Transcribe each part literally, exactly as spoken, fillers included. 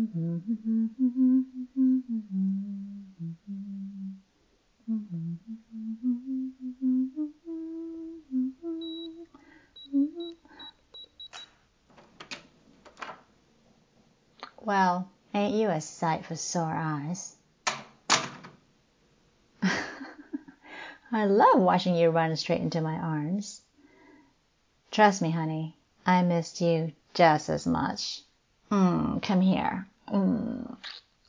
Well, ain't you a sight for sore eyes? I love watching you run straight into my arms. Trust me, honey, I missed you just as much. Mm, come here. Mm.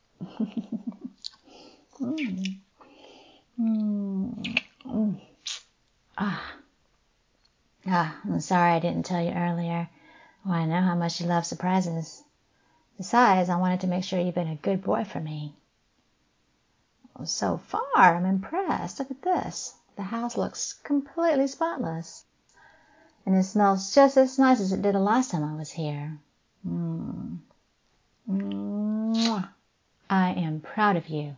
mm. Mm. Mm. Ah. Ah, I'm sorry I didn't tell you earlier. Well, I know how much you love surprises. Besides, I wanted to make sure you've been a good boy for me. So far, I'm impressed. Look at this. The house looks completely spotless. And it smells just as nice as it did the last time I was here. Mm. Mwah. I am proud of you.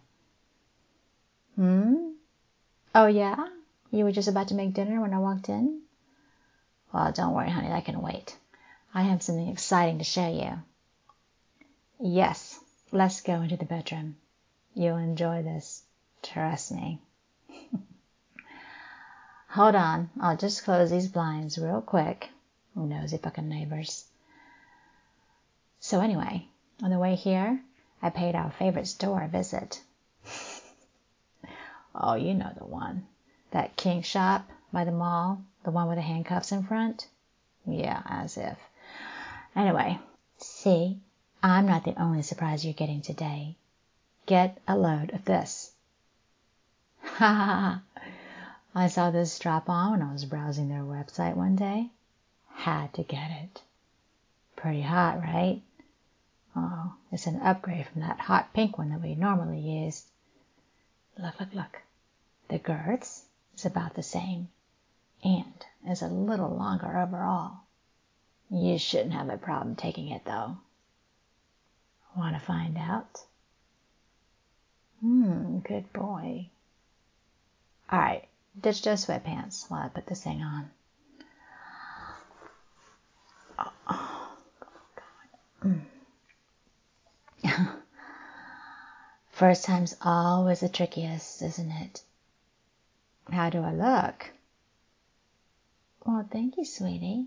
Hmm? Oh, yeah? You were just about to make dinner when I walked in? Well, don't worry, honey. That can wait. I have something exciting to show you. Yes, let's go into the bedroom. You'll enjoy this. Trust me. Hold on. I'll just close these blinds real quick. Nosy fucking neighbors. So anyway, on the way here, I paid our favorite store a visit. Oh, you know the one. That kink shop by the mall. The one with the handcuffs in front. Yeah, as if. Anyway, see, I'm not the only surprise you're getting today. Get a load of this. Ha ha ha. I saw this strap-on when I was browsing their website one day. Had to get it. Pretty hot, right? Oh, it's an upgrade from that hot pink one that we normally use. Look, look, look. The girths is about the same, and is a little longer overall. You shouldn't have a problem taking it, though. Want to find out? Hmm, good boy. All right, ditch those sweatpants while I put this thing on. Oh, oh God. Mm. First time's always the trickiest, isn't it? How do I look? Well, thank you, sweetie.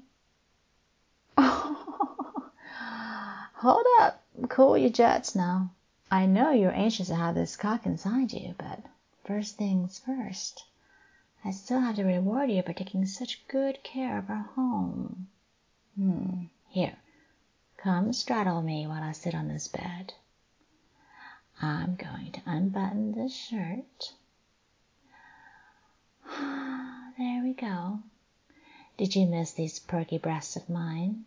Oh, hold up. Cool your jets now. I know you're anxious to have this cock inside you, but first things first. I still have to reward you for taking such good care of our home. Hmm. Here, come straddle me while I sit on this bed. I'm going to unbutton this shirt. There we go. Did you miss these perky breasts of mine?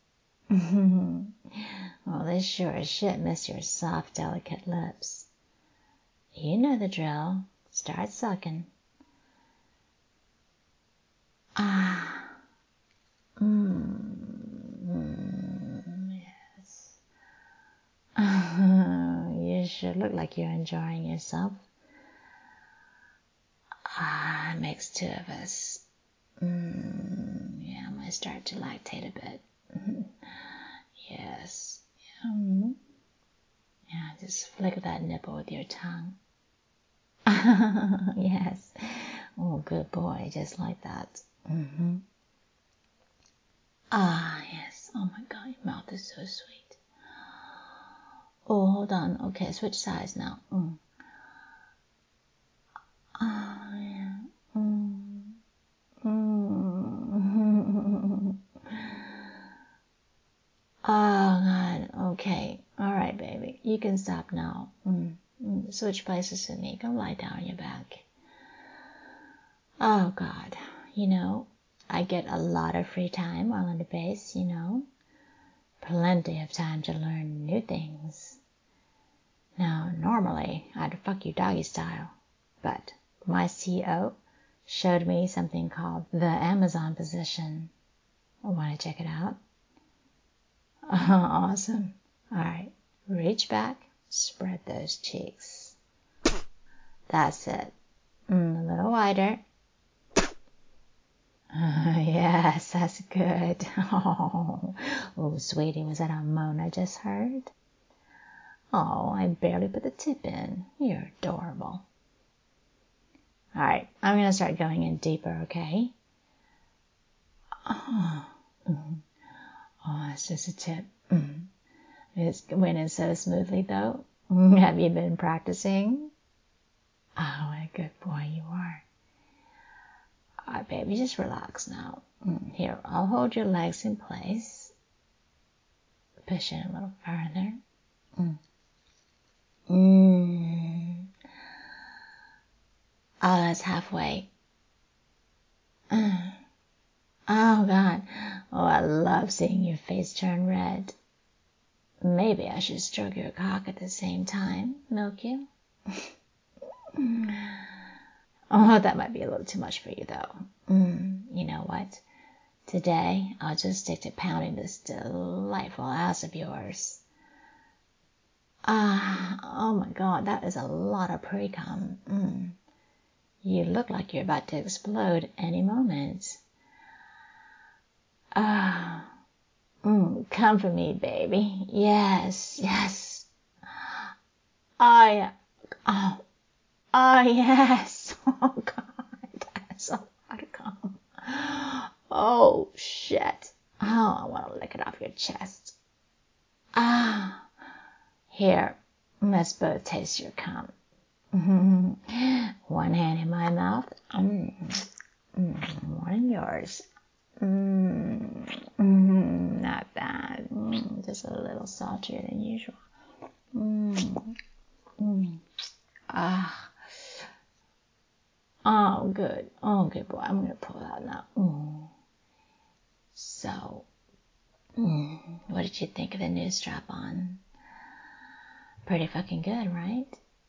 Well, this sure as shit miss your soft, delicate lips. You know the drill. Start sucking. Ah. Mmm. Yes. You sure look like you're enjoying yourself. Ah, it makes two of us. Mm, yeah, I might start to lactate a bit. Yes. Mm. Yeah, just flick that nipple with your tongue. Yes. Oh, good boy, just like that. Mm-hmm. Ah, yes. Oh my God, your mouth is so sweet. Oh, hold on. Okay, switch sides now. Mm. Ah, yeah. Mm. Mm. Oh, God. Okay. All right, baby. You can stop now. Mm. Mm. Switch places with me. Go lie down on your back. Oh, God. You know, I get a lot of free time while on the base, you know. Plenty of time to learn new things. Now, normally, I'd fuck you doggy style. But my C O showed me something called the Amazon position. Want to check it out? Awesome. All right. Reach back. Spread those cheeks. That's it. Mm, a little wider. Uh, yes, that's good. Oh, oh, sweetie, was that a moan I just heard? Oh, I barely put the tip in. You're adorable. All right, I'm going to start going in deeper, okay? Oh, mm. Oh, it's just a tip. Mm. It's went in so smoothly, though. Have you been practicing? Oh, what a good boy you are. All right, baby, just relax now. Mm. Here, I'll hold your legs in place. Push in a little further. Mm. Mm. Oh, that's halfway. Mm. Oh, God. Oh, I love seeing your face turn red. Maybe I should stroke your cock at the same time, milk you? Oh, that might be a little too much for you, though. Mm, you know what? Today, I'll just stick to pounding this delightful ass of yours. Ah, oh my God, that is a lot of pre-cum. Mm. You look like you're about to explode any moment. Ah, mm, come for me, baby. Yes, yes. Oh, yeah. Oh, oh, yes. Oh, God, that's a lot of cum. Oh, shit. Oh, I want to lick it off your chest. Ah, here, let's both taste your cum. One hand in my mouth, mm, mm, one in yours. Mm, mm, not bad, mm, just a little saltier than usual. Mm, mm, ah, oh, good, oh, good boy. I'm gonna pull out now. Mm. So, mm, what did you think of the new strap-on? Pretty fucking good, right?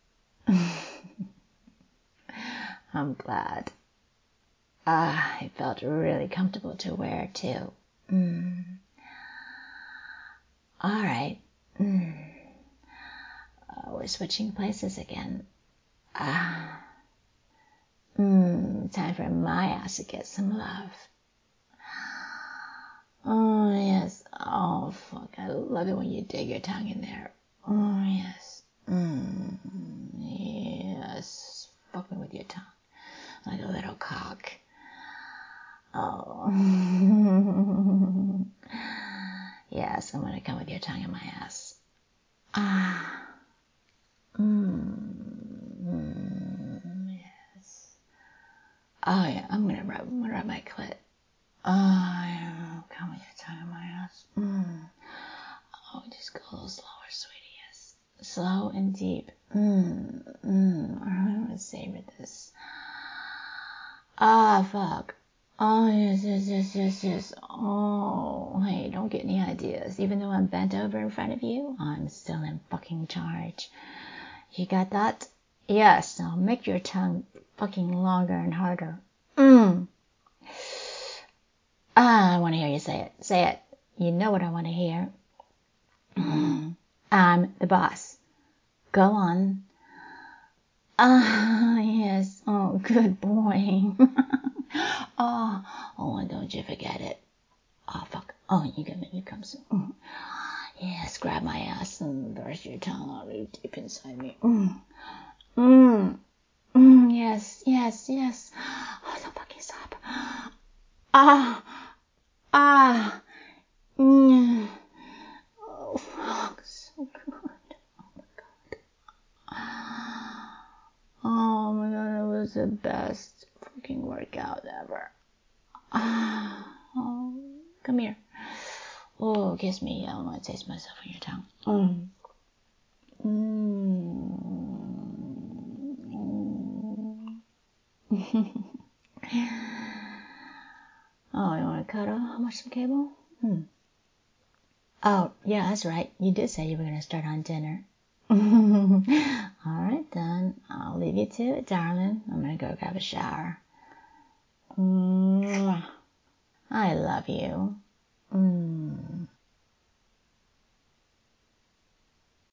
I'm glad. Ah, it felt really comfortable to wear, too. Mm. All right. Mm. Uh, we're switching places again. Ah. Mm. Time for my ass to get some love. Oh, yes. Oh, fuck. I love it when you dig your tongue in there. Oh, yes. Mm. Yes. Fuck me with your tongue. Like a little cock. Oh. Yes, I'm gonna come with your tongue in my ass. Ah. Mm. Yes. Oh, yeah, I'm gonna rub, I'm gonna rub my clit. Oh, yeah, come with your tongue in my ass. Mm. Oh, just go a little slower, sweetie, yes. Slow and deep. Mm. Mm. I'm gonna savor this. Ah, fuck. Oh, yes, yes, yes, yes, yes. Oh, hey, don't get any ideas. Even though I'm bent over in front of you, I'm still in fucking charge. You got that? Yes, now make your tongue fucking longer and harder. Mm. Ah, I want to hear you say it. Say it. You know what I want to hear. Mm. I'm the boss. Go on. Ah, yes. Oh, good boy. oh, oh, and don't you forget it. Oh, fuck. Oh, you can make me come soon. Mm. Yes, grab my ass and burst your tongue out really deep inside me. Mm. Mm. Mm, yes, yes, yes. Oh, don't fucking stop. Ah, ah. Mm. Oh, fuck. So good. Oh my God, that was the best fucking workout ever. Oh, come here. Oh, kiss me. I want to taste myself on your tongue. Mm. Mm. Oh, you want to cuddle? Watch some cable? Hmm. Oh, yeah, that's right. You did say you were going to start on dinner. All right, then. I'll leave you to it, darling. I'm going to go grab a shower. Mwah. I love you. Mm.